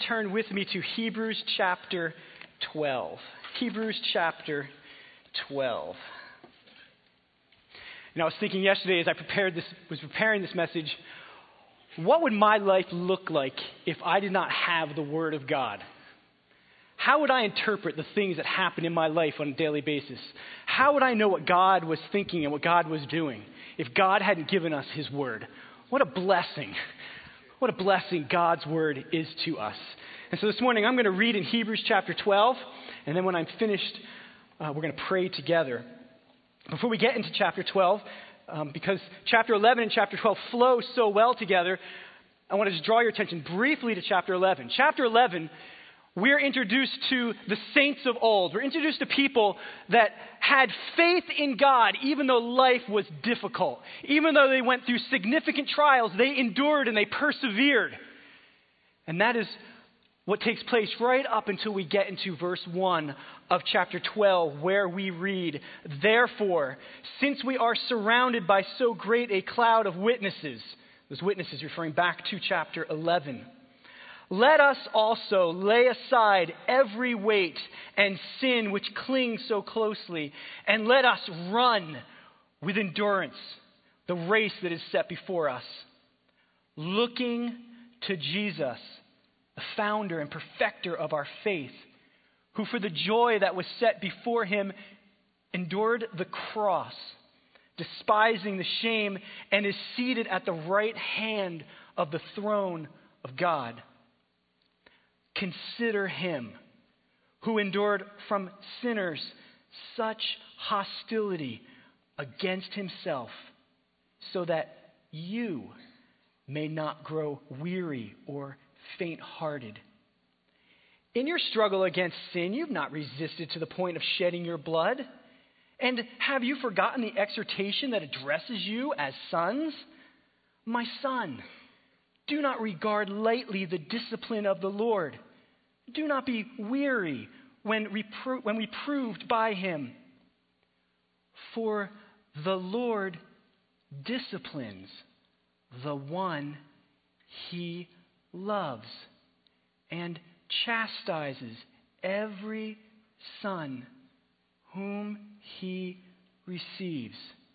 turn with me to Hebrews chapter 12. Hebrews chapter 12. I was thinking yesterday as I was preparing this message, what would my life look like if I did not have the Word of God? How would I interpret the things that happen in my life on a daily basis? How would I know what God was thinking and what God was doing if God hadn't given us His Word? What a blessing. What a blessing God's Word is to us. And so this morning I'm going to read in Hebrews chapter 12, and then when I'm finished, we're going to pray together. Before we get into chapter 12, because chapter 11 and chapter 12 flow so well together, I want to just draw your attention briefly to chapter 11. Chapter 11, we're introduced to the saints of old. We're introduced to people that had faith in God even though life was difficult. Even though they went through significant trials, they endured and they persevered. And that is what takes place right up until we get into verse 1 of chapter 12, where we read, "Therefore, since we are surrounded by so great a cloud of witnesses," those witnesses referring back to chapter 11, "let us also lay aside every weight and sin which clings so closely, and let us run with endurance the race that is set before us, looking to Jesus, the founder and perfecter of our faith, who for the joy that was set before him endured the cross, despising the shame, and is seated at the right hand of the throne of God. Consider him who endured from sinners such hostility against himself, so that you may not grow weary or faint-hearted. In your struggle against sin, you've not resisted to the point of shedding your blood. And have you forgotten the exhortation that addresses you as sons? My son, do not regard lightly the discipline of the Lord. Do not be weary when reproved by him. For the Lord disciplines the one he loves and chastises every son whom he receives.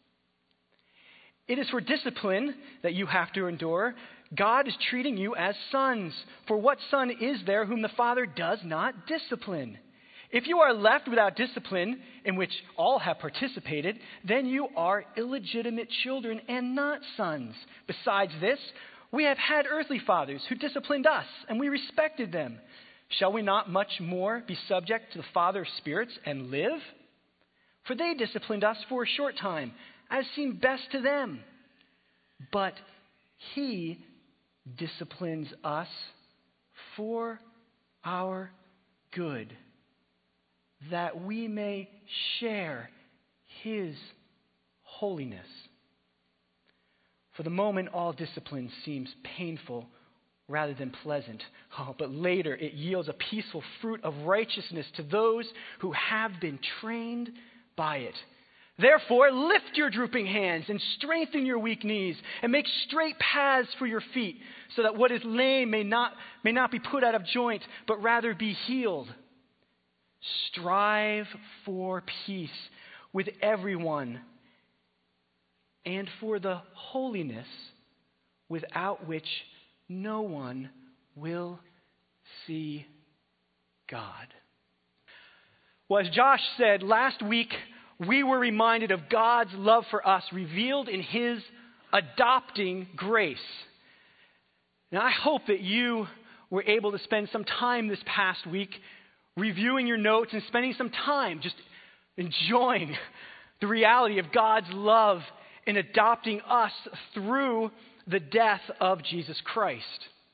It is for discipline that you have to endure. God is treating you as sons. For what son is there whom the Father does not discipline? If you are left without discipline, in which all have participated, then you are illegitimate children and not sons. Besides this, we have had earthly fathers who disciplined us, and we respected them. Shall we not much more be subject to the Father of spirits and live? For they disciplined us for a short time, as seemed best to them. But he disciplines us for our good, that we may share his holiness. For the moment, all discipline seems painful rather than pleasant. But later it yields a peaceful fruit of righteousness to those who have been trained by it. Therefore, lift your drooping hands and strengthen your weak knees and make straight paths for your feet, so that what is lame may not be put out of joint, but rather be healed. Strive for peace with everyone and for the holiness without which no one will see God." Well, as Josh said, last week we were reminded of God's love for us revealed in his adopting grace. Now, I hope that you were able to spend some time this past week reviewing your notes and spending some time just enjoying the reality of God's love in adopting us through the death of Jesus Christ.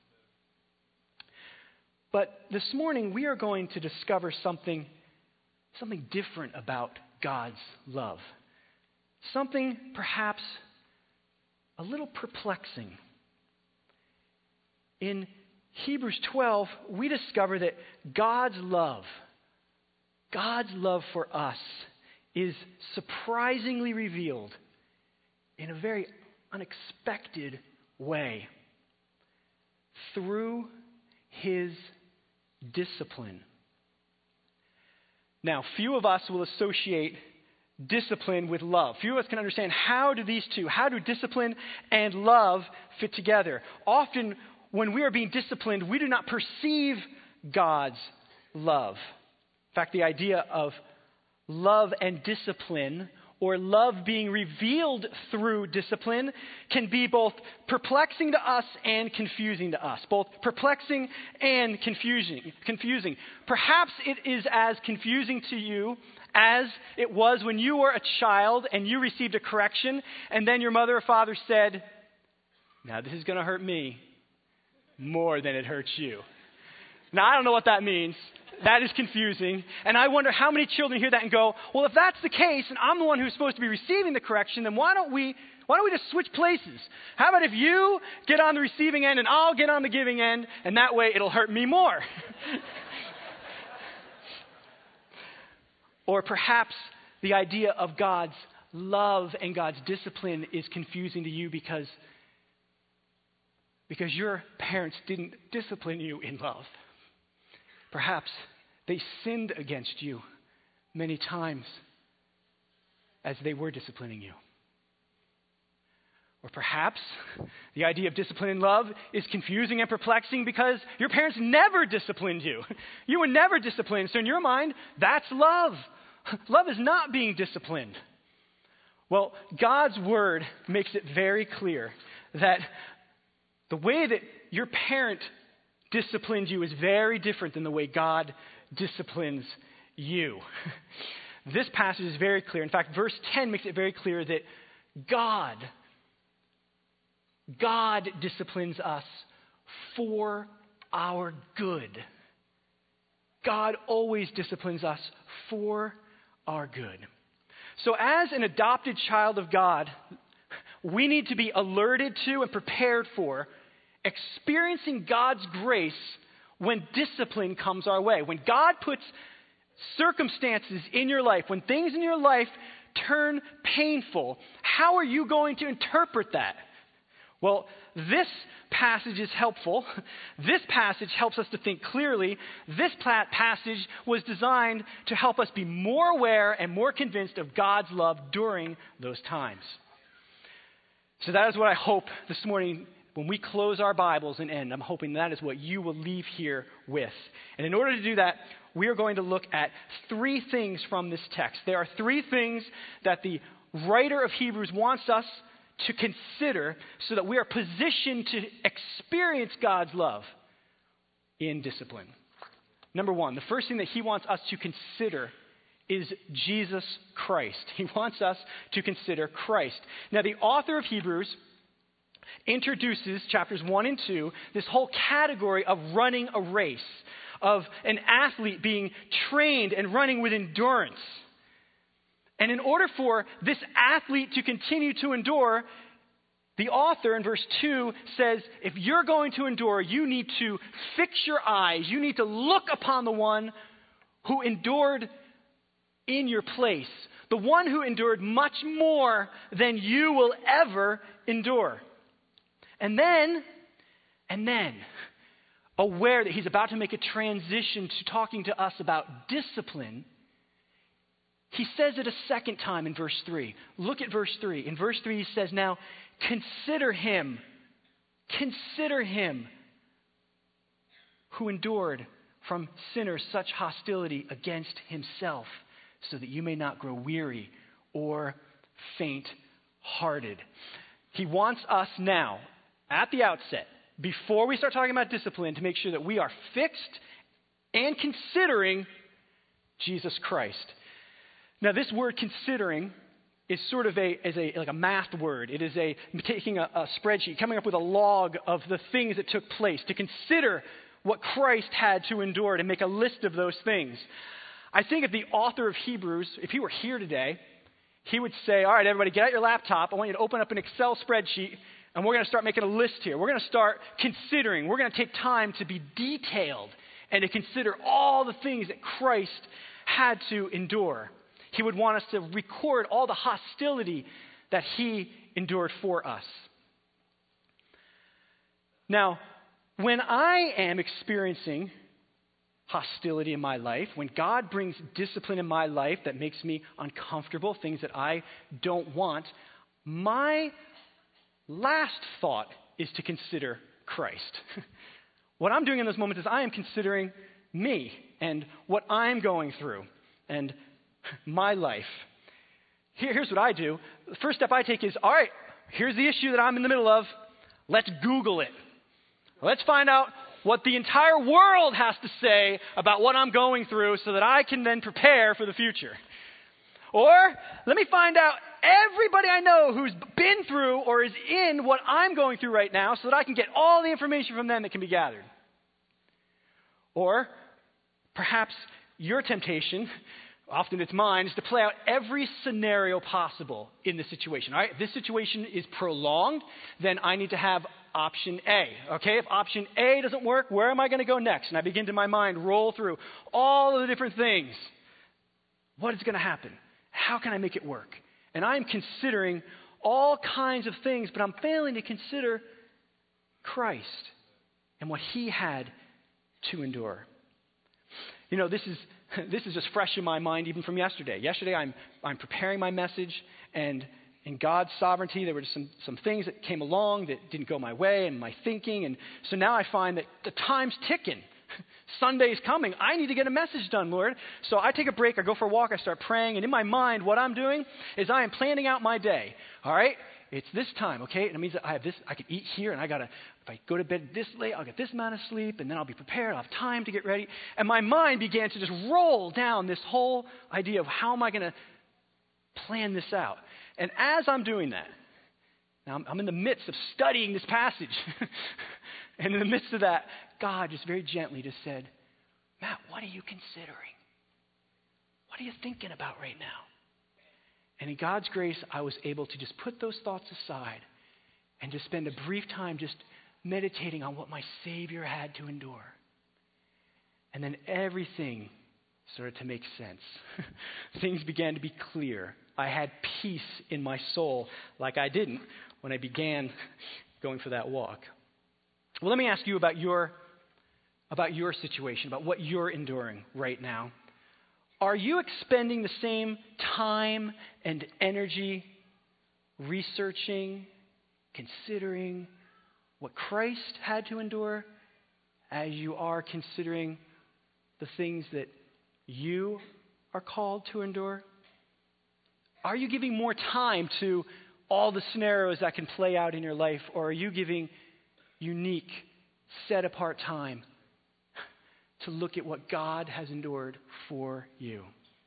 But this morning we are going to discover something different about God's love. Something perhaps a little perplexing. In Hebrews 12, we discover that God's love for us is surprisingly revealed in a very unexpected way through his discipline. Now, few of us will associate discipline with love. Few of us can understand how do discipline and love fit together. Often, when we are being disciplined, we do not perceive God's love. In fact, the idea of love and discipline, or love being revealed through discipline, can be both perplexing to us and confusing to us. Both perplexing and confusing. Perhaps it is as confusing to you as it was when you were a child and you received a correction, and then your mother or father said, "Now this is going to hurt me more than it hurts you." Now, I don't know what that means. That is confusing. And I wonder how many children hear that and go, well, if that's the case, and I'm the one who's supposed to be receiving the correction, then why don't we just switch places? How about if you get on the receiving end and I'll get on the giving end, and that way it'll hurt me more? Or perhaps the idea of God's love and God's discipline is confusing to you because your parents didn't discipline you in love. Perhaps they sinned against you many times as they were disciplining you. Or perhaps the idea of discipline and love is confusing and perplexing because your parents never disciplined you. You were never disciplined. So in your mind, that's love. Love is not being disciplined. Well, God's word makes it very clear that the way that your parent disciplines you is very different than the way God disciplines you. This passage is very clear. In fact, verse 10 makes it very clear that God disciplines us for our good. God always disciplines us for our good. So as an adopted child of God, we need to be alerted to and prepared for experiencing God's grace when discipline comes our way. When God puts circumstances in your life, when things in your life turn painful, how are you going to interpret that? Well, this passage is helpful. This passage helps us to think clearly. This passage was designed to help us be more aware and more convinced of God's love during those times. So that is what I hope this morning. When we close our Bibles and end, I'm hoping that is what you will leave here with. And in order to do that, we are going to look at three things from this text. There are three things that the writer of Hebrews wants us to consider so that we are positioned to experience God's love in discipline. Number one, the first thing that he wants us to consider is Jesus Christ. He wants us to consider Christ. Now, the author of Hebrews introduces, chapters 1 and 2, this whole category of running a race, of an athlete being trained and running with endurance. And in order for this athlete to continue to endure, the author in verse 2 says, if you're going to endure, you need to fix your eyes. You need to look upon the one who endured in your place, the one who endured much more than you will ever endure. And then, aware that he's about to make a transition to talking to us about discipline, he says it a second time in verse 3. Look at verse 3. In verse 3 he says, now, consider him who endured from sinners such hostility against himself, so that you may not grow weary or faint-hearted. He wants us now, at the outset, before we start talking about discipline, to make sure that we are fixed and considering Jesus Christ. Now, this word considering is sort of like a math word. It is taking a spreadsheet, coming up with a log of the things that took place, to consider what Christ had to endure, to make a list of those things. I think if the author of Hebrews, if he were here today, he would say, all right, everybody, get out your laptop. I want you to open up an Excel spreadsheet, and we're going to start making a list here. We're going to start considering. We're going to take time to be detailed and to consider all the things that Christ had to endure. He would want us to record all the hostility that he endured for us. Now, when I am experiencing hostility in my life, when God brings discipline in my life that makes me uncomfortable, things that I don't want, my last thought is to consider Christ. What I'm doing in those moments is I am considering me and what I'm going through and my life. Here's what I do. The first step I take is, all right, here's the issue that I'm in the middle of. Let's Google it. Let's find out what the entire world has to say about what I'm going through so that I can then prepare for the future. Or let me find out everybody I know who's been through or is in what I'm going through right now so that I can get all the information from them that can be gathered. Or perhaps your temptation, often it's mine, is to play out every scenario possible in the situation. All right, if this situation is prolonged, then I need to have option A. Okay, if option A doesn't work, where am I going to go next? And I begin to, in my mind, roll through all of the different things. What is going to happen? How can I make it work? And I'm considering all kinds of things, but I'm failing to consider Christ and what he had to endure. You know, this is just fresh in my mind even from yesterday. Yesterday I'm preparing my message, and in God's sovereignty, there were just some things that came along that didn't go my way and my thinking. And so now I find that the time's ticking. Sunday's coming. I need to get a message done, Lord. So I take a break. I go for a walk. I start praying. And in my mind, what I'm doing is I am planning out my day. All right? It's this time, okay? And it means that I have this. I can eat here, and if I go to bed this late, I'll get this amount of sleep, and then I'll be prepared. I'll have time to get ready. And my mind began to just roll down this whole idea of how am I going to plan this out. And as I'm doing that, now I'm in the midst of studying this passage. And in the midst of that, God just very gently just said, Matt, what are you considering? What are you thinking about right now? And in God's grace, I was able to just put those thoughts aside and just spend a brief time just meditating on what my Savior had to endure. And then everything started to make sense. Things began to be clear. I had peace in my soul like I didn't when I began going for that walk. Well, let me ask you about your situation, about what you're enduring right now. Are you expending the same time and energy researching, considering what Christ had to endure as you are considering the things that you are called to endure? Are you giving more time to all the scenarios that can play out in your life, or are you giving unique, set-apart time to look at what God has endured for you?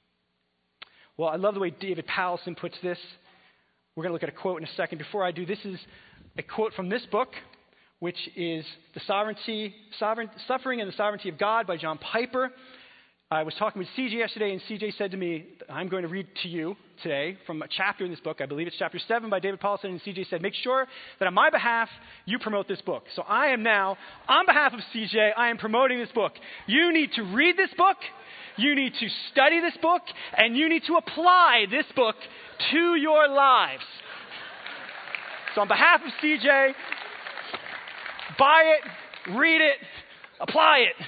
Well, I love the way David Powlison puts this. We're going to look at a quote in a second. Before I do, this is a quote from this book, which is Suffering and the Sovereignty of God by John Piper. I was talking with CJ yesterday, and CJ said to me, I'm going to read to you today from a chapter in this book. I believe it's chapter 7 by David Powlison, and CJ said, make sure that on my behalf, you promote this book. So I am now, on behalf of CJ, I am promoting this book. You need to read this book, you need to study this book, and you need to apply this book to your lives. So on behalf of CJ, buy it, read it, apply it.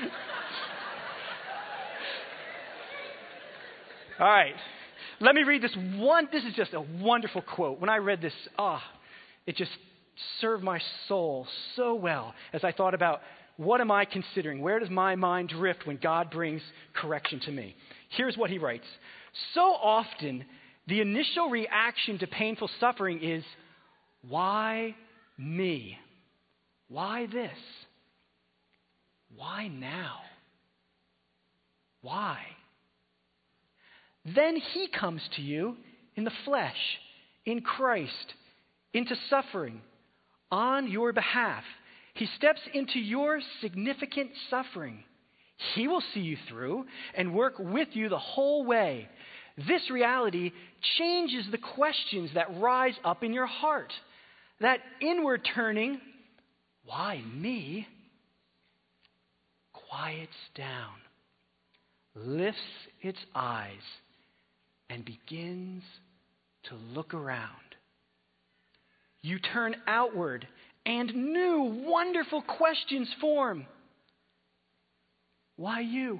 All right, let me read this one. This is just a wonderful quote. When I read this, it just served my soul so well as I thought about what am I considering? Where does my mind drift when God brings correction to me? Here's what he writes. So often, the initial reaction to painful suffering is, why me? Why this? Why now? Why? Then he comes to you in the flesh, in Christ, into suffering, on your behalf. He steps into your significant suffering. He will see you through and work with you the whole way. This reality changes the questions that rise up in your heart. That inward turning, why me, quiets down, lifts its eyes, and begins to look around. You turn outward, and new, wonderful questions form. Why you?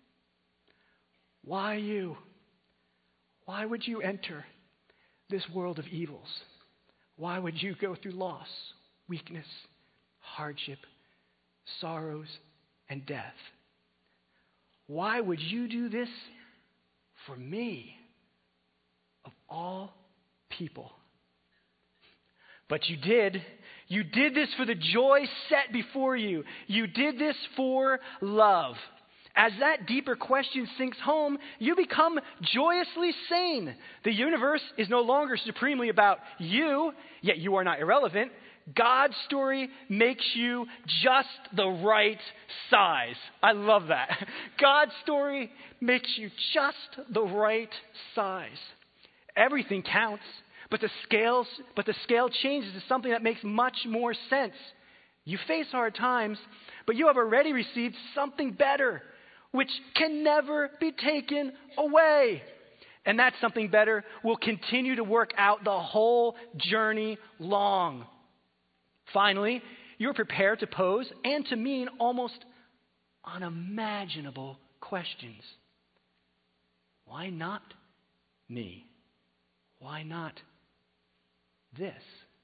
Why you? Why would you enter this world of evils? Why would you go through loss, weakness, hardship, sorrows, and death? Why would you do this for me, of all people? But you did. You did this for the joy set before you. You did this for love. As that deeper question sinks home, you become joyously sane. The universe is no longer supremely about you, yet you are not irrelevant. God's story makes you just the right size. I love that. God's story makes you just the right size. Everything counts, but the scale changes to something that makes much more sense. You face hard times, but you have already received something better, which can never be taken away. And that something better will continue to work out the whole journey long. Finally, you're prepared to pose and to mean almost unimaginable questions. Why not me? Why not this?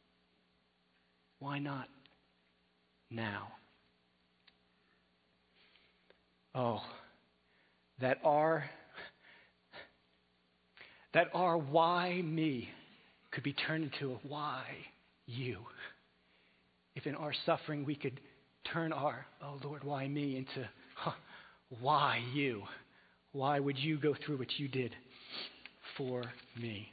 Why not now? Oh, that our why me could be turned into a why you. If in our suffering we could turn our, oh Lord, why me, into why you? Why would you go through what you did for me?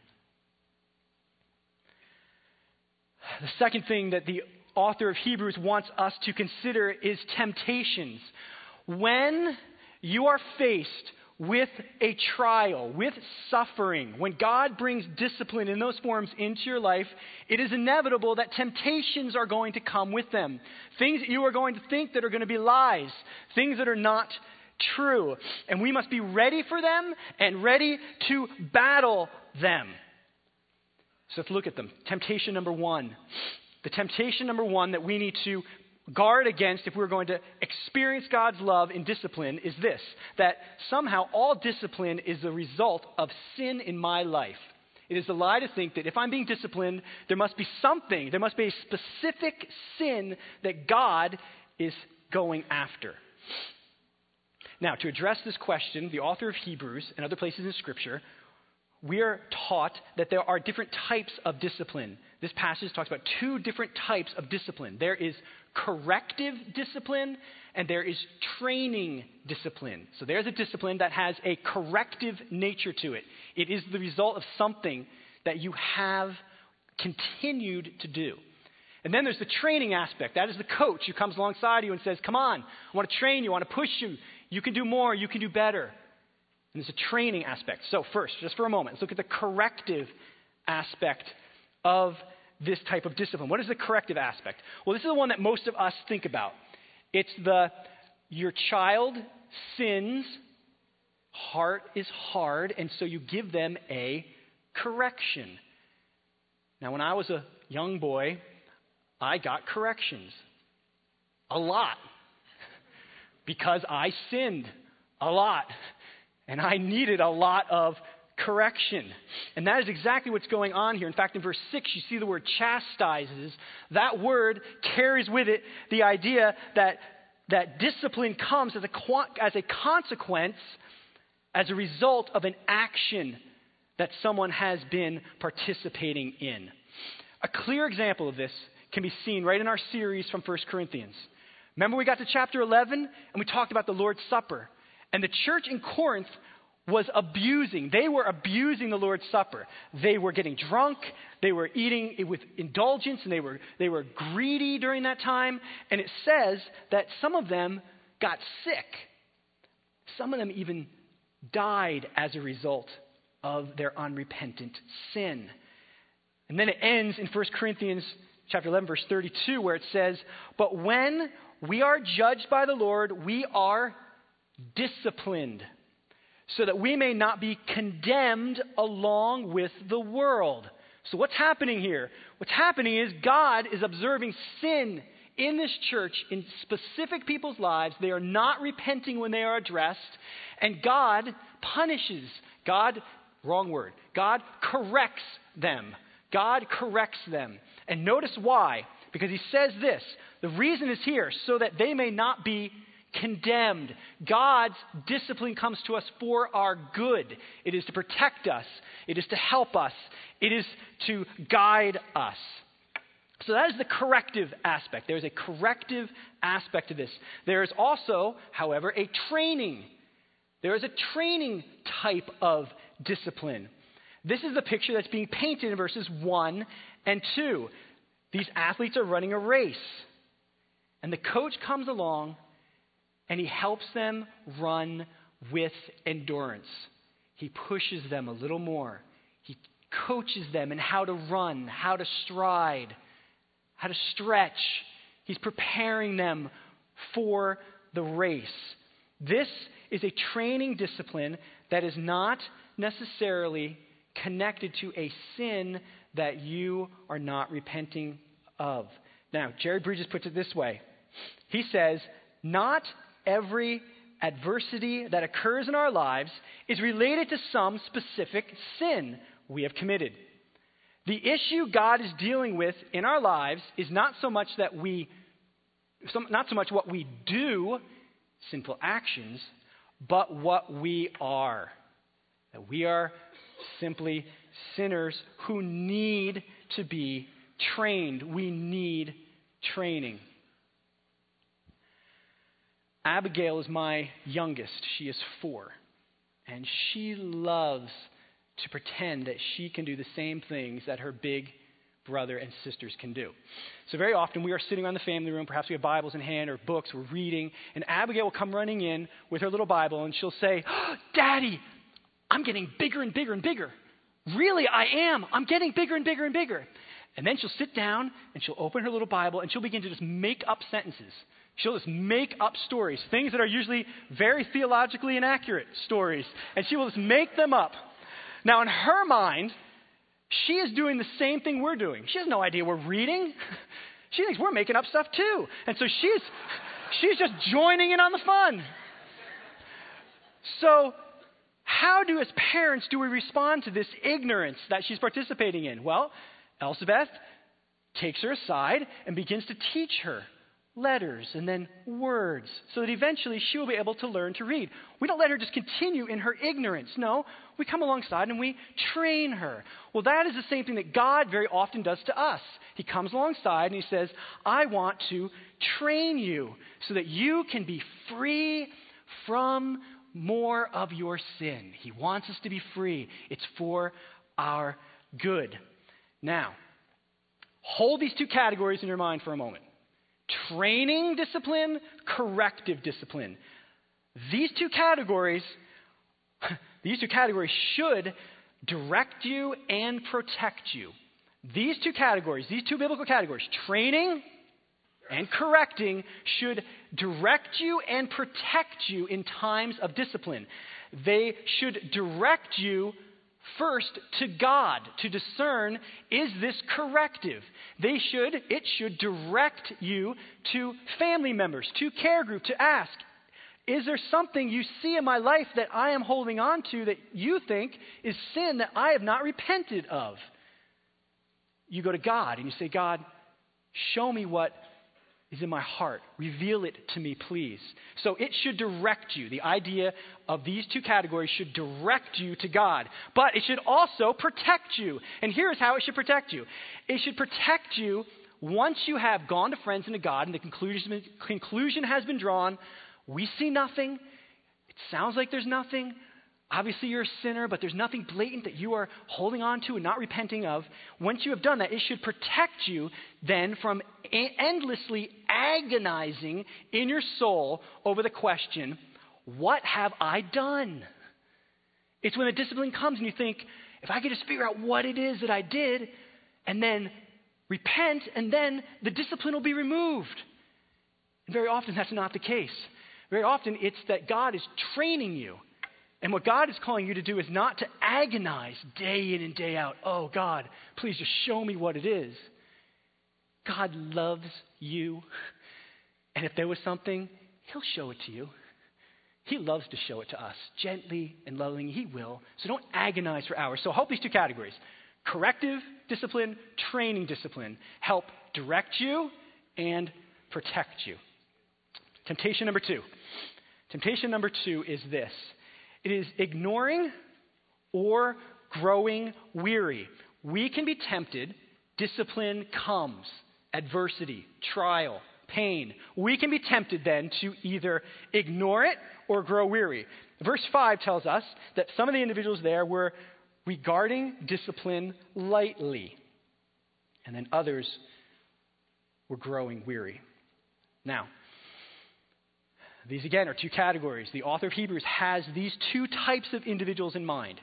The second thing that the author of Hebrews wants us to consider is temptations. When you are faced with a trial, with suffering, when God brings discipline in those forms into your life, it is inevitable that temptations are going to come with them. Things that you are going to think that are going to be lies, things that are not true. And we must be ready for them and ready to battle them. So let's look at them. Temptation number one. The temptation number one that we need to guard against if we're going to experience God's love in discipline is this, that somehow all discipline is the result of sin in my life. It is a lie to think that if I'm being disciplined, there must be something, there must be a specific sin that God is going after. Now, to address this question, the author of Hebrews and other places in Scripture, we are taught that there are different types of discipline. This passage talks about two different types of discipline. There is corrective discipline and there is training discipline. So there's a discipline that has a corrective nature to it. It is the result of something that you have continued to do. And then there's the training aspect. That is the coach who comes alongside you and says, come on, I want to train you, I want to push you. You can do more, you can do better. And there's a training aspect. So first, just for a moment, let's look at the corrective aspect of this type of discipline. What is the corrective aspect? Well, this is the one that most of us think about. It's your child sins, heart is hard, and so you give them a correction. Now, when I was a young boy, I got corrections. A lot. Because I sinned a lot. And I needed a lot of correction. And that is exactly what's going on here. In fact, in verse 6, you see the word chastises. That word carries with it the idea that discipline comes as a consequence, as a result of an action that someone has been participating in. A clear example of this can be seen right in our series from 1 Corinthians. Remember we got to chapter 11 and we talked about the Lord's Supper. And the church in Corinth was abusing. They were abusing the Lord's Supper. They were getting drunk. They were eating it with indulgence, and they were greedy during that time. And it says that some of them got sick. Some of them even died as a result of their unrepentant sin. And then it ends in 1 Corinthians chapter 11, verse 32, where it says, "But when we are judged by the Lord, we are disciplined, so that we may not be condemned along with the world." So what's happening here? What's happening is God is observing sin in this church, in specific people's lives, they are not repenting when they are addressed, and God punishes. God, wrong word. God corrects them. God corrects them. And notice why. Because he says this, the reason is here, so that they may not be condemned. God's discipline comes to us for our good. It is to protect us. It is to help us. It is to guide us. So that is the corrective aspect. There is a corrective aspect to this. There is also, however, a training. There is a training type of discipline. This is the picture that's being painted in verses 1 and 2. These athletes are running a race. And the coach comes along and he helps them run with endurance. He pushes them a little more. He coaches them in how to run, how to stride, how to stretch. He's preparing them for the race. This is a training discipline that is not necessarily connected to a sin that you are not repenting of. Now, Jerry Bridges puts it this way. He says, not every adversity that occurs in our lives is related to some specific sin we have committed. The issue God is dealing with in our lives is not so much what we do, sinful actions, but what we are. That we are simply sinners who need to be trained. We need training. Abigail is my youngest. She is 4. And she loves to pretend that she can do the same things that her big brother and sisters can do. So very often we are sitting around the family room, perhaps we have Bibles in hand or books, we're reading, and Abigail will come running in with her little Bible and she'll say, oh, Daddy, I'm getting bigger and bigger and bigger. Really, I am. I'm getting bigger and bigger and bigger. And then she'll sit down and she'll open her little Bible and she'll begin to just make up sentences. She'll just make up stories, things that are usually very theologically inaccurate stories. And she will just make them up. Now, in her mind, she is doing the same thing we're doing. She has no idea we're reading. She thinks we're making up stuff too. And so she's just joining in on the fun. So how as parents, do we respond to this ignorance that she's participating in? Well, Elizabeth takes her aside and begins to teach her letters and then words so that eventually she will be able to learn to read. We don't let her just continue in her ignorance. No, we come alongside and we train her. Well, that is the same thing that God very often does to us. He comes alongside and he says, I want to train you so that you can be free from more of your sin. He wants us to be free. It's for our good. Now, hold these two categories in your mind for a moment. Training discipline, corrective discipline. These two categories should direct you and protect you. These two biblical categories, training and correcting, should direct you and protect you in times of discipline. They should direct you first to God to discern, is this corrective? It should direct you to family members, to care group, to ask, is there something you see in my life that I am holding on to that you think is sin that I have not repented of? You go to God and you say, God, show me what is in my heart. Reveal it to me, please. So it should direct you. The idea of these two categories should direct you to God. But it should also protect you. And here's how it should protect you. It should protect you once you have gone to friends and to God and the conclusion has been drawn. We see nothing. It sounds like there's nothing. Obviously, you're a sinner, but there's nothing blatant that you are holding on to and not repenting of. Once you have done that, it should protect you then from endlessly agonizing in your soul over the question, what have I done? It's when the discipline comes and you think, if I could just figure out what it is that I did and then repent, and then the discipline will be removed. And very often that's not the case. Very often it's that God is training you. And what God is calling you to do is not to agonize day in and day out. Oh, God, please just show me what it is. God loves you. And if there was something, he'll show it to you. He loves to show it to us, gently and lovingly. He will. So don't agonize for hours. So help these two categories. Corrective discipline, training discipline. Help direct you and protect you. Temptation number two. Temptation number two is this. It is ignoring or growing weary. We can be tempted. Discipline comes. Adversity, trial, pain. We can be tempted then to either ignore it or grow weary. Verse 5 tells us that some of the individuals there were regarding discipline lightly, and then others were growing weary. Now, these again are two categories. The author of Hebrews has these two types of individuals in mind.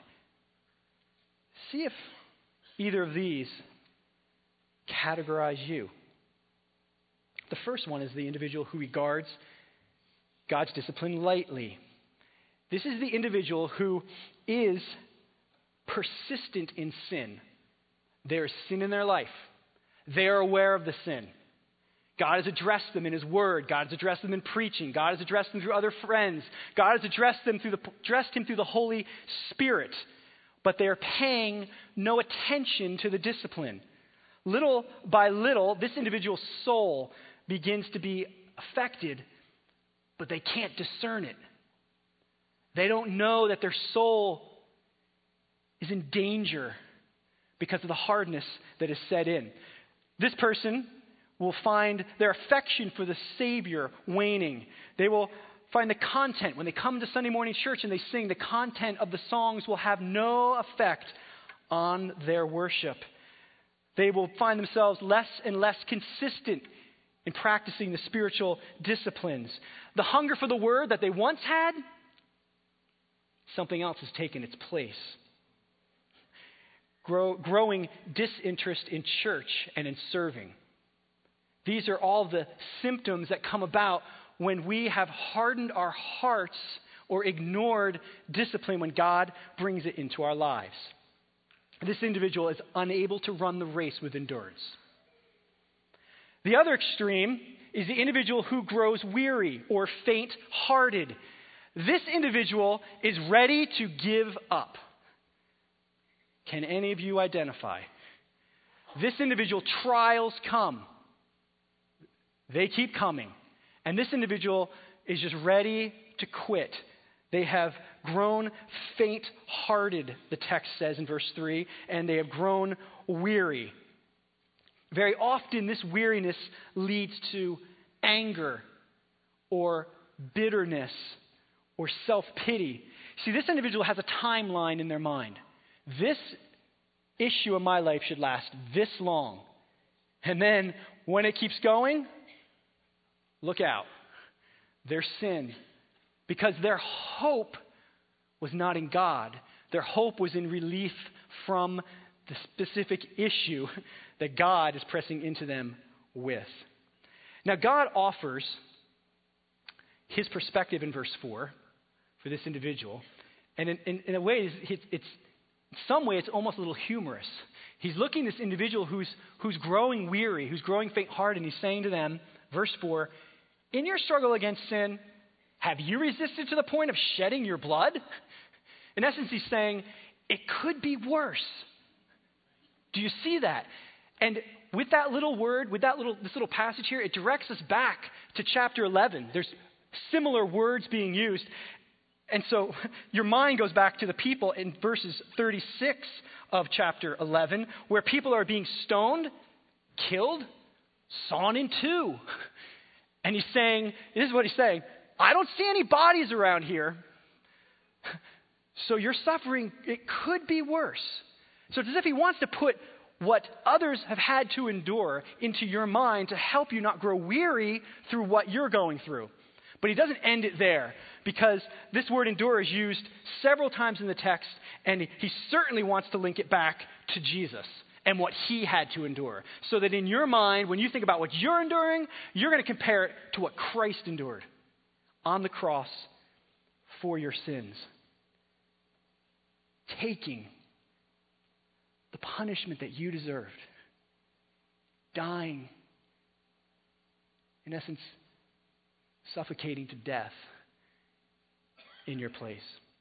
See if either of these categorize you. The first one is the individual who regards God's discipline lightly. This is the individual who is persistent in sin. There is sin in their life. They are aware of the sin. God has addressed them in His Word. God has addressed them in preaching. God has addressed them through other friends. God has addressed Him through the Holy Spirit. But they are paying no attention to the discipline. Little by little, this individual's soul begins to be affected, but they can't discern it. They don't know that their soul is in danger because of the hardness that is set in. This person will find their affection for the Savior waning. They will find the content, when they come to Sunday morning church and they sing, the content of the songs will have no effect on their worship. They will find themselves less and less consistent in practicing the spiritual disciplines. The hunger for the Word that they once had, something else has taken its place. Growing disinterest in church and in serving. These are all the symptoms that come about when we have hardened our hearts or ignored discipline when God brings it into our lives. This individual is unable to run the race with endurance. The other extreme is the individual who grows weary or faint-hearted. This individual is ready to give up. Can any of you identify? This individual, trials come. They keep coming. And this individual is just ready to quit. They have grown faint-hearted, the text says in verse 3, and they have grown weary. Very often, this weariness leads to anger or bitterness or self-pity. See, this individual has a timeline in their mind. This issue in my life should last this long. And then when it keeps going, look out. Their sin. Because their hope was not in God. Their hope was in relief from the specific issue that God is pressing into them with. Now, God offers His perspective in verse 4 for this individual. And in a way, in some way, it's almost a little humorous. He's looking at this individual who's growing weary, who's growing faint-hearted, and he's saying to them, verse 4, in your struggle against sin, have you resisted to the point of shedding your blood? In essence, he's saying, it could be worse. Do you see that? And with that little word, this little passage here, it directs us back to chapter 11. There's similar words being used. And so your mind goes back to the people in verses 36 of chapter 11, where people are being stoned, killed, sawn in two. And he's saying, this is what he's saying, I don't see any bodies around here. So your suffering, it could be worse. So it's as if he wants to put what others have had to endure into your mind to help you not grow weary through what you're going through. But he doesn't end it there, because this word endure is used several times in the text, and he certainly wants to link it back to Jesus and what he had to endure. So that in your mind, when you think about what you're enduring, you're going to compare it to what Christ endured on the cross for your sins. Taking the punishment that you deserved. Dying in essence, suffocating to death in your place.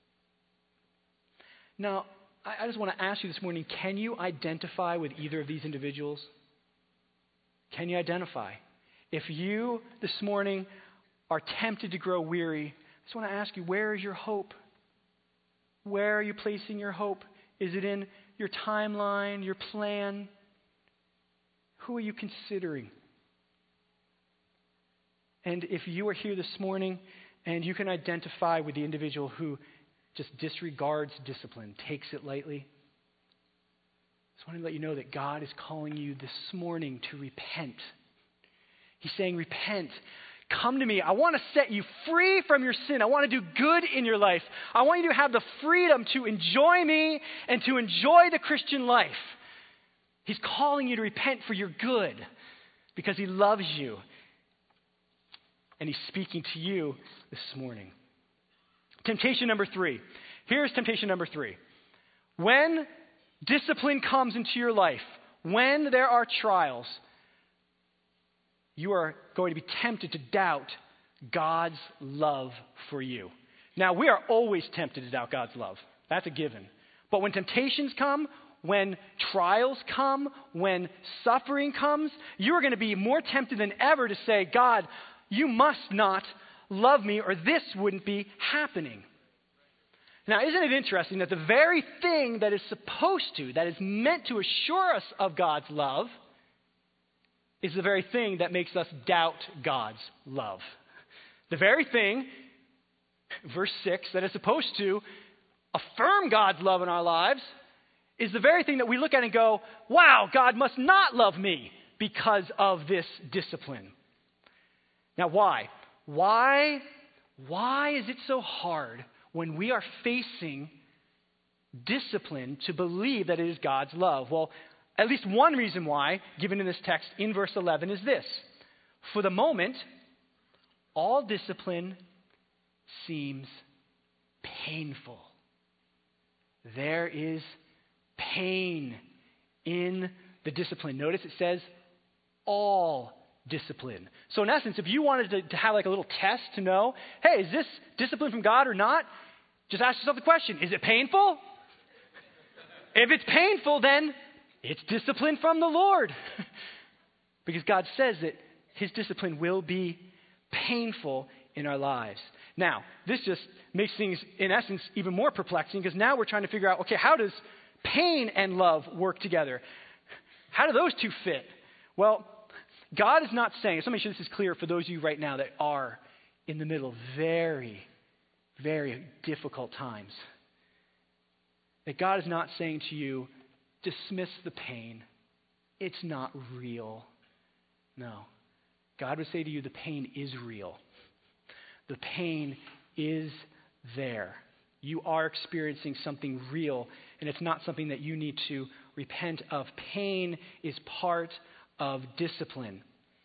Now, I just want to ask you this morning, can you identify with either of these individuals? Can you identify? If you this morning are tempted to grow weary, I just want to ask you, where is your hope? Where are you placing your hope? Is it in your timeline, your plan? Who are you considering? And if you are here this morning and you can identify with the individual who just disregards discipline, takes it lightly, I just want to let you know that God is calling you this morning to repent. He's saying, repent. Come to me. I want to set you free from your sin. I want to do good in your life. I want you to have the freedom to enjoy me and to enjoy the Christian life. He's calling you to repent for your good because he loves you. And he's speaking to you this morning. Temptation number 3. Here's temptation number 3. When discipline comes into your life, when there are trials, you are going to be tempted to doubt God's love for you. Now, we are always tempted to doubt God's love. That's a given. But when temptations come, when trials come, when suffering comes, you are going to be more tempted than ever to say, God, you must not love me or this wouldn't be happening. Now, isn't it interesting that the very thing that is that is meant to assure us of God's love, is the very thing that makes us doubt God's love. The very thing, verse 6, that is supposed to affirm God's love in our lives, is the very thing that we look at and go, wow, God must not love me because of this discipline. Now, why? Why is it so hard when we are facing discipline to believe that it is God's love? Well, at least one reason why, given in this text in verse 11, is this. For the moment, all discipline seems painful. There is pain in the discipline. Notice it says all discipline. So in essence, if you wanted to have like a little test to know, hey, is this discipline from God or not? Just ask yourself the question, is it painful? If it's painful, then it's discipline from the Lord. Because God says that his discipline will be painful in our lives. Now, this just makes things, in essence, even more perplexing because now we're trying to figure out, okay, how does pain and love work together? How do those two fit? Well, God is not saying, so let me make sure this is clear for those of you right now that are in the middle of very, very difficult times. That God is not saying to you, dismiss the pain. It's not real. No. God would say to you, the pain is real. The pain is there. You are experiencing something real, and it's not something that you need to repent of. Pain is part of discipline.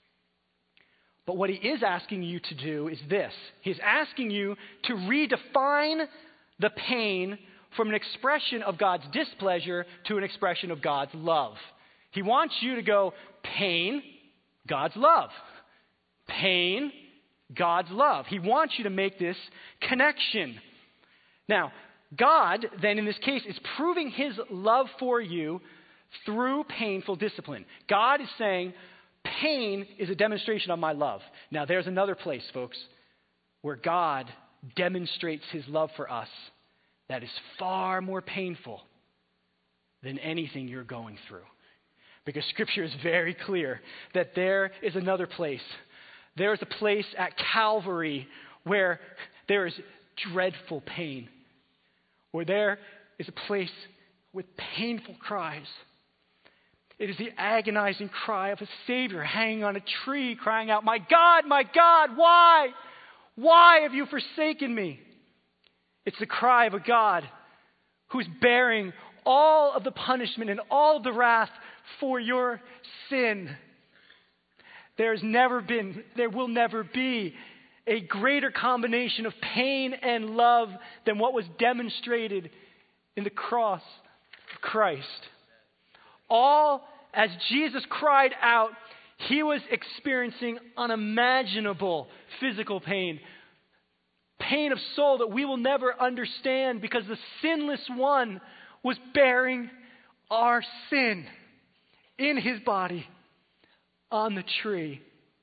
But what he is asking you to do is this. He's asking you to redefine the pain from an expression of God's displeasure to an expression of God's love. He wants you to go, pain, God's love. Pain, God's love. He wants you to make this connection. Now, God, then in this case, is proving his love for you through painful discipline. God is saying, pain is a demonstration of my love. Now, there's another place, folks, where God demonstrates his love for us that is far more painful than anything you're going through. Because Scripture is very clear that there is another place. There is a place at Calvary where there is dreadful pain. Where there is a place with painful cries. It is the agonizing cry of a Savior hanging on a tree, crying out, my God, why? Why have you forsaken me? It's the cry of a God who's bearing all of the punishment and all of the wrath for your sin. There will never be a greater combination of pain and love than what was demonstrated in the cross of Christ. All as Jesus cried out, He was experiencing unimaginable physical pain. Pain of soul that we will never understand because the sinless one was bearing our sin in his body on the tree.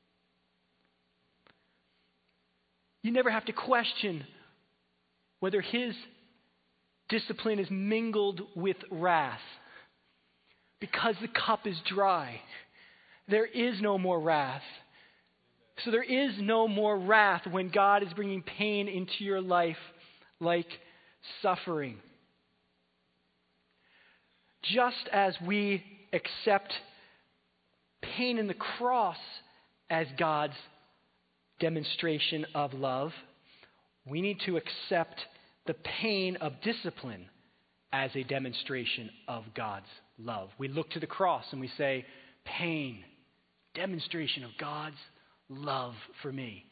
You never have to question whether his discipline is mingled with wrath because the cup is dry. There is no more wrath. So there is no more wrath when God is bringing pain into your life like suffering. Just as we accept pain in the cross as God's demonstration of love, we need to accept the pain of discipline as a demonstration of God's love. We look to the cross and we say, pain, demonstration of God's love for me.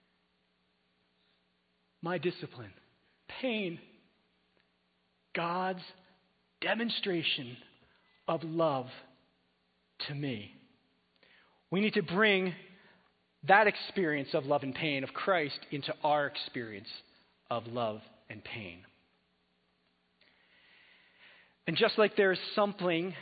My discipline, pain, God's demonstration of love to me. We need to bring that experience of love and pain of Christ into our experience of love and pain. And just like there is something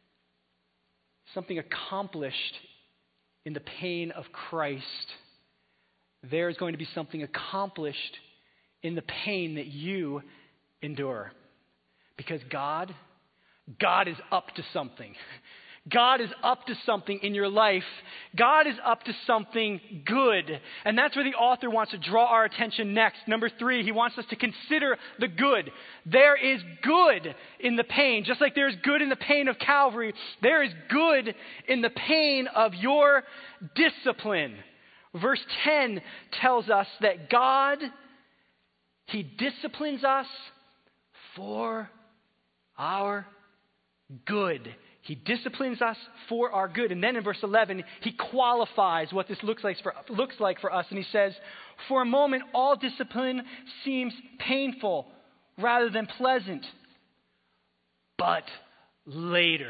accomplished in the pain of Christ, there is going to be something accomplished in the pain that you endure. Because God is up to something. God is up to something in your life. God is up to something good. And that's where the author wants to draw our attention next. Number 3, he wants us to consider the good. There is good in the pain. Just like there is good in the pain of Calvary, there is good in the pain of your discipline. Verse 10 tells us that God, he disciplines us for our good. He disciplines us for our good. And then in verse 11, he qualifies what this looks like for us. And he says, for a moment, all discipline seems painful rather than pleasant. But later,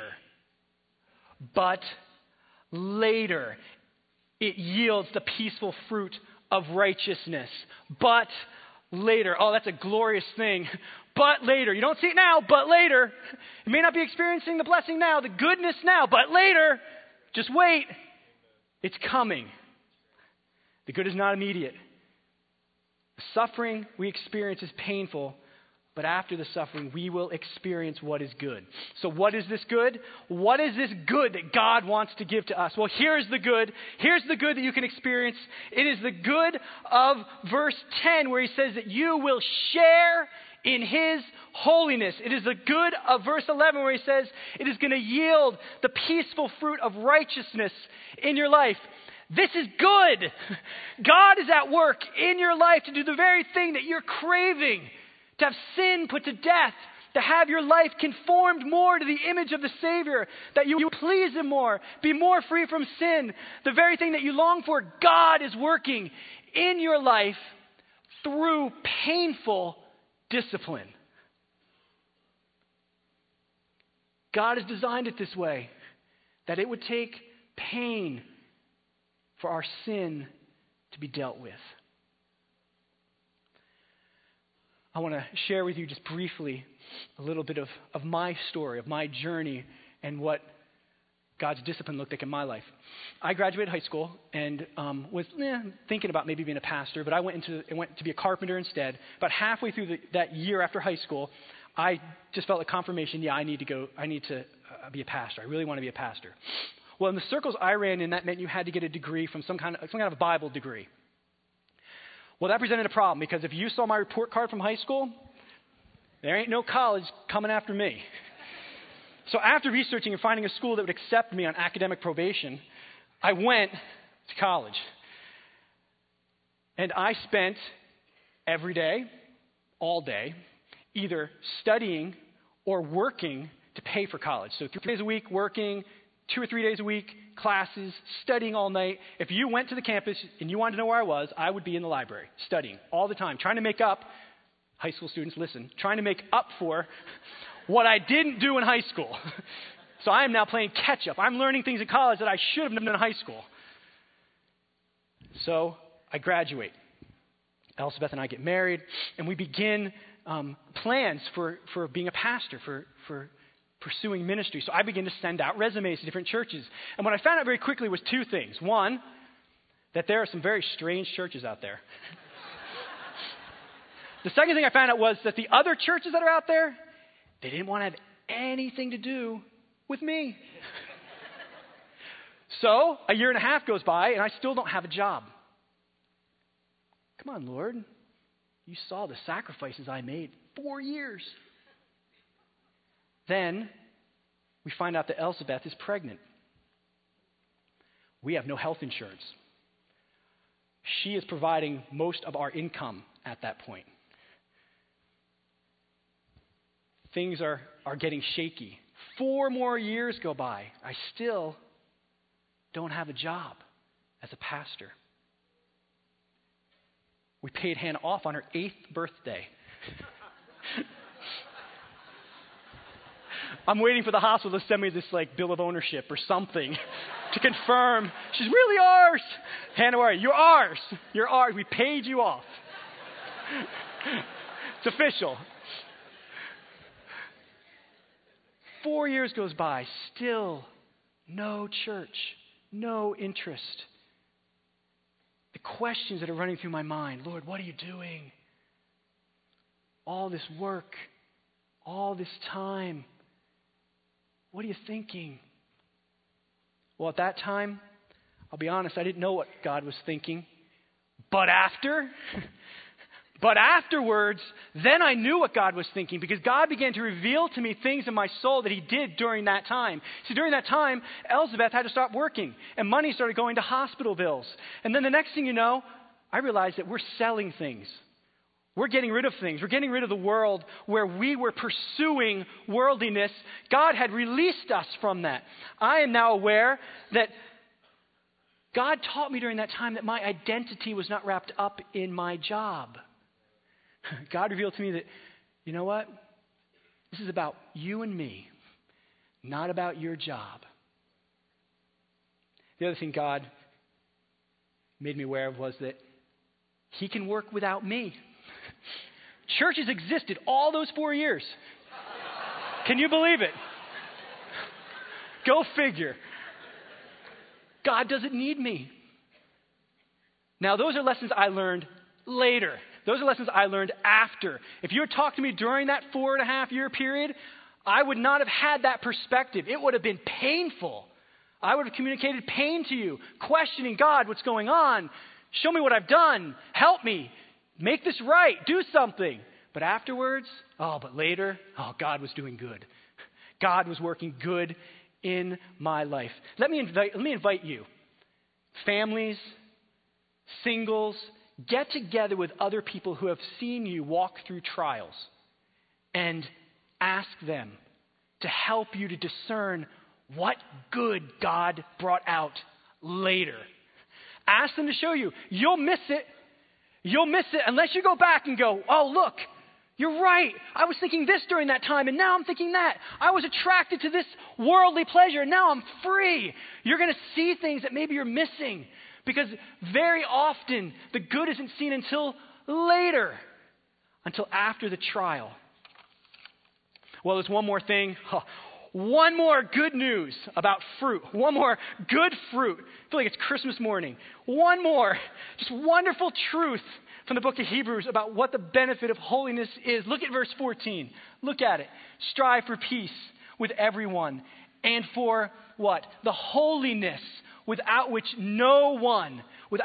it yields the peaceful fruit of righteousness. But later, oh, that's a glorious thing. But later, you don't see it now, but later. You may not be experiencing the blessing now, the goodness now, but later, just wait. It's coming. The good is not immediate. The suffering we experience is painful, but after the suffering, we will experience what is good. So what is this good? What is this good that God wants to give to us? Well, here's the good. Here's the good that you can experience. It is the good of verse 10, where he says that you will share in his holiness. It is the good of verse 11, where he says it is going to yield the peaceful fruit of righteousness in your life. This is good. God is at work in your life to do the very thing that you're craving, to have sin put to death, to have your life conformed more to the image of the Savior, that you please him more, be more free from sin. The very thing that you long for, God is working in your life through painful discipline. God has designed it this way, that it would take pain for our sin to be dealt with. I want to share with you just briefly a little bit of my story, of my journey, and what God's discipline looked like in my life. I graduated high school and was thinking about maybe being a pastor, but I went to be a carpenter instead. About halfway through that year after high school, I just felt a confirmation, I need to be a pastor. I really want to be a pastor. Well, in the circles I ran in, that meant you had to get a degree from some kind of a Bible degree. Well, that presented a problem, because if you saw my report card from high school, there ain't no college coming after me. So after researching and finding a school that would accept me on academic probation, I went to college. And I spent every day, all day, either studying or working to pay for college. So 3 days a week working, 2 or 3 days a week, classes, studying all night. If you went to the campus and you wanted to know where I was, I would be in the library, studying all the time, trying to make up, high school students, listen, trying to make up for what I didn't do in high school. So I am now playing catch up. I'm learning things in college that I should have known in high school. So I graduate. Elizabeth and I get married, and we begin plans for being a pastor, for pursuing ministry. So I begin to send out resumes to different churches. And what I found out very quickly was two things. One, that there are some very strange churches out there. The second thing I found out was that the other churches that are out there, they didn't want to have anything to do with me. So a year and a half goes by, and I still don't have a job. Come on, Lord. You saw the sacrifices I made. 4 years. Then we find out that Elizabeth is pregnant. We have no health insurance. She is providing most of our income at that point. Things are getting shaky. 4 more years go by. I still don't have a job as a pastor. We paid Hannah off on her 8th birthday. I'm waiting for the hospital to send me this bill of ownership or something to confirm she's really ours. Hannah, where are you? You're ours. You're ours. We paid you off. It's official. 4 years goes by, still no church, no interest. The questions that are running through my mind, Lord, what are you doing? All this work, all this time, what are you thinking? Well, at that time, I'll be honest, I didn't know what God was thinking. But afterwards, then I knew what God was thinking, because God began to reveal to me things in my soul that He did during that time. See, during that time, Elizabeth had to stop working, and money started going to hospital bills. And then the next thing you know, I realized that we're selling things. We're getting rid of things. We're getting rid of the world where we were pursuing worldliness. God had released us from that. I am now aware that God taught me during that time that my identity was not wrapped up in my job. God revealed to me that, you know what? This is about you and me, not about your job. The other thing God made me aware of was that He can work without me. Churches existed all those 4 years. Can you believe it? Go figure. God doesn't need me. Now, those are lessons I learned later. Those are lessons I learned after. If you had talked to me during that 4.5-year period, I would not have had that perspective. It would have been painful. I would have communicated pain to you, questioning God, what's going on? Show me what I've done. Help me. Make this right. Do something. But afterwards, but later, God was doing good. God was working good in my life. Let me invite you, families, singles, get together with other people who have seen you walk through trials and ask them to help you to discern what good God brought out later. Ask them to show you. You'll miss it. You'll miss it unless you go back and go, oh, look, you're right. I was thinking this during that time, and now I'm thinking that. I was attracted to this worldly pleasure, and now I'm free. You're going to see things that maybe you're missing, because very often the good isn't seen until later, until after the trial. Well, there's one more thing. One more good news about fruit. One more good fruit. I feel like it's Christmas morning. One more just wonderful truth from the book of Hebrews about what the benefit of holiness is. Look at verse 14. Look at it. Strive for peace with everyone and for what? The holiness without which no one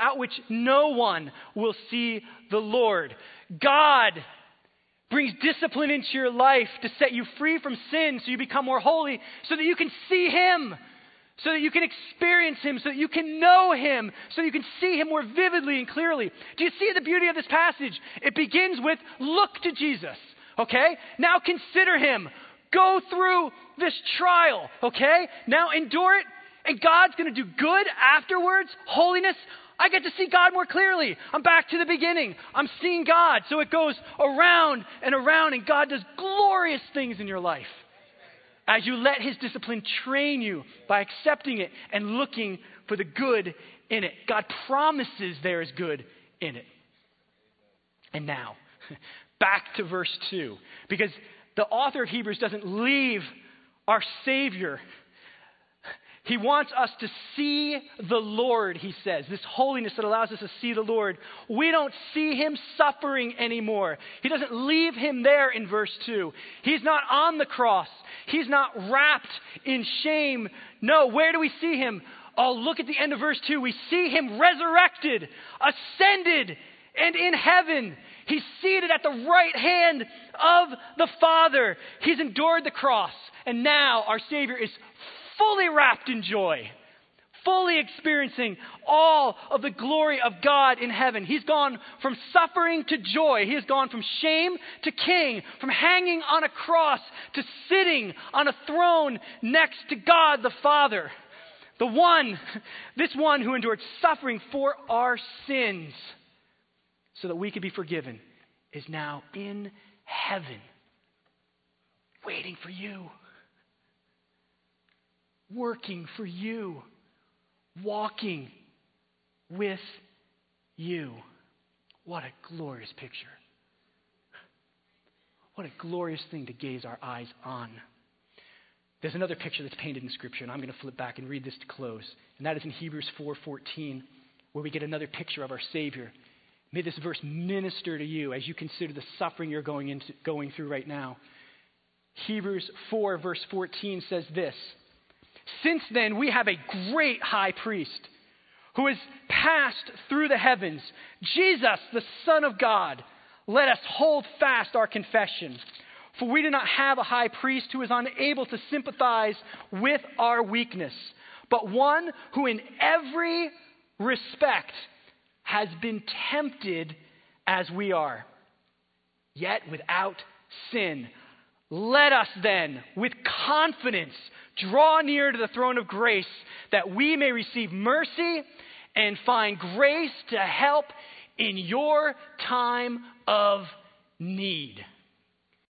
will see the Lord. God brings discipline into your life to set you free from sin so you become more holy, so that you can see Him, so that you can experience Him, so that you can know Him, so you can see Him more vividly and clearly. Do you see the beauty of this passage? It begins with, look to Jesus, okay? Now consider Him. Go through this trial, okay? Now endure it, and God's going to do good afterwards, holiness. I get to see God more clearly. I'm back to the beginning. I'm seeing God. So it goes around and around, and God does glorious things in your life. as you let his discipline train you by accepting it and looking for the good in it. God promises there is good in it. And now, back to verse 2, because the author of Hebrews doesn't leave our Savior. He wants us to see the Lord, he says, this holiness that allows us to see the Lord. We don't see him suffering anymore. He doesn't leave him there in verse 2. He's not on the cross. He's not wrapped in shame. No, where do we see him? Oh, look at the end of verse 2. We see him resurrected, ascended, and in heaven. He's seated at the right hand of the Father. He's endured the cross. And now our Savior is fully wrapped in joy, fully experiencing all of the glory of God in heaven. He's gone from suffering to joy. He has gone from shame to king, from hanging on a cross to sitting on a throne next to God the Father. This one who endured suffering for our sins so that we could be forgiven, is now in heaven, waiting for you, working for you, walking with you. What a glorious picture. What a glorious thing to gaze our eyes on. There's another picture that's painted in Scripture, and I'm going to flip back and read this to close. And that is in Hebrews 4:14, where we get another picture of our Savior. May this verse minister to you as you consider the suffering you're going through right now. Hebrews 4, verse 14 says this: "Since then we have a great high priest who has passed through the heavens, Jesus, the Son of God. Let us hold fast our confession. For we do not have a high priest who is unable to sympathize with our weakness, but one who in every respect has been tempted as we are, yet without sin. Let us then, with confidence, draw near to the throne of grace, that we may receive mercy and find grace to help in your time of need."